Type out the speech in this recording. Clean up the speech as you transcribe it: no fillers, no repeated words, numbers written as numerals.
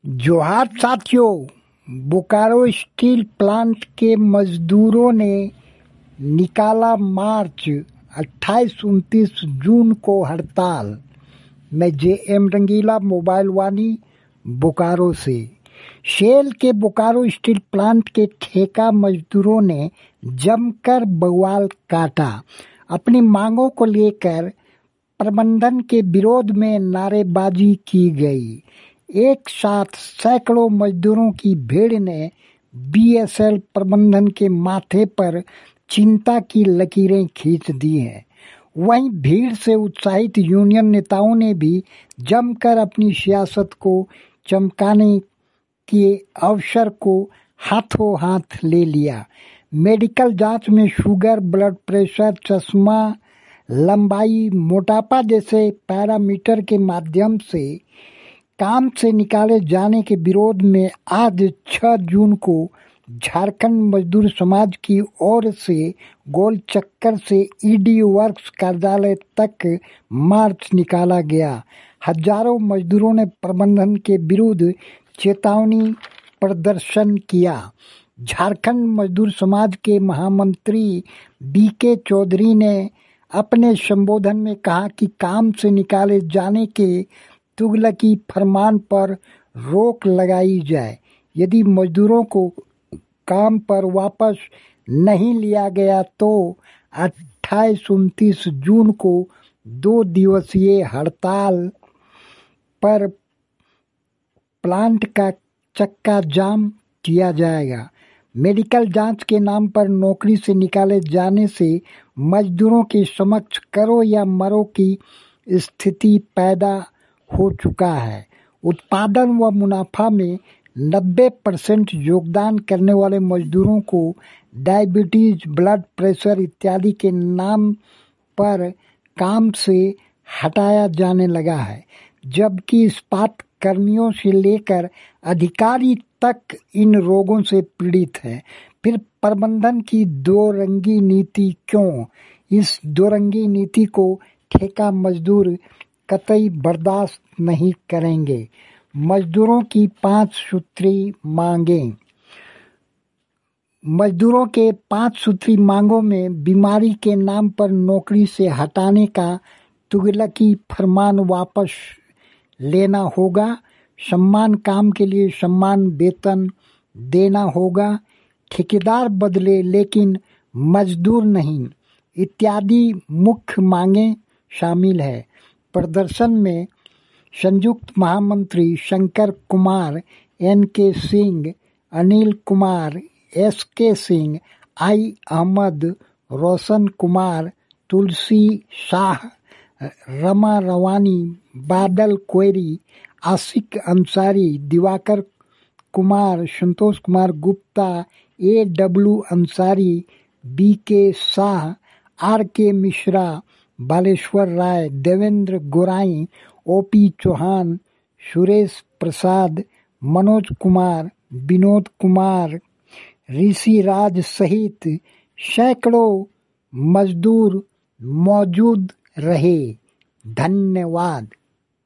जोहार साथियों, Bokaro steel plant के मजदूरों ने निकाला मार्च 28-29 जून को हड़ताल। मैं JM रंगीला, मोबाइल वाणी, बोकारो से। शेल के बोकारो स्टील प्लांट के ठेका मजदूरों ने जमकर बवाल काटा। अपनी मांगों को लेकर प्रबंधन के विरोध में नारेबाजी की गई। एक साथ सैकड़ों मजदूरों की भीड़ ने BSL प्रबंधन के माथे पर चिंता की लकीरें खींच दी हैं। वहीं भीड़ से उत्साहित यूनियन नेताओं ने भी जमकर अपनी सियासत को चमकाने के अवसर को हाथों हाथ ले लिया। मेडिकल जांच में शुगर, ब्लड प्रेशर, चश्मा, लंबाई, मोटापा जैसे पैरामीटर के माध्यम से काम से निकाले जाने के विरोध में आज 6 जून को झारखंड मजदूर समाज की ओर से गोल चक्कर से ED वर्क्स कार्यालय तक मार्च निकाला गया। हजारों मजदूरों ने प्रबंधन के विरुद्ध चेतावनी प्रदर्शन किया। झारखंड मजदूर समाज के महामंत्री BK चौधरी ने अपने संबोधन में कहा कि काम से निकाले जाने के तुगलकी फरमान पर रोक लगाई जाए। यदि मजदूरों को काम पर वापस नहीं लिया गया तो 28-29 जून को 2 दिवसीय हड़ताल पर प्लांट का चक्का जाम किया जाएगा। मेडिकल जांच के नाम पर नौकरी से निकाले जाने से मजदूरों के समक्ष करो या मरो की स्थिति पैदा हो चुका है। उत्पादन व मुनाफा में 90% योगदान करने वाले मजदूरों को डायबिटीज, ब्लड प्रेशर इत्यादि के नाम पर काम से हटाया जाने लगा है, जबकि इस्पात कर्मियों से लेकर अधिकारी तक इन रोगों से पीड़ित है। फिर प्रबंधन की दो रंगी नीति क्यों? इस दो रंगी नीति को ठेका मजदूर कतई बर्दाश्त नहीं करेंगे। मजदूरों की 5 सूत्री मांगें। मजदूरों के 5 सूत्री मांगों में बीमारी के नाम पर नौकरी से हटाने का तुगलकी फरमान वापस लेना होगा, सम्मान काम के लिए सम्मान वेतन देना होगा, ठेकेदार बदले लेकिन मजदूर नहीं, इत्यादि मुख्य मांगें शामिल है। प्रदर्शन में संयुक्त महामंत्री Shankar Kumar, NK Singh, Anil Kumar, SK Singh, I Ahmad, Roshan Kumar, तुलसी शाह, रमा रवानी, बादल कोयरी, आशिक Ansari, Diwakar Kumar, Santosh Kumar Gupta, AW Ansari, BK Shah, RK Mishra, Baleshwar राय, देवेंद्र गोराई, OP चौहान, सुरेश प्रसाद, मनोज कुमार, विनोद कुमार, ऋषि राज सहित सैकड़ों मजदूर मौजूद रहे। धन्यवाद।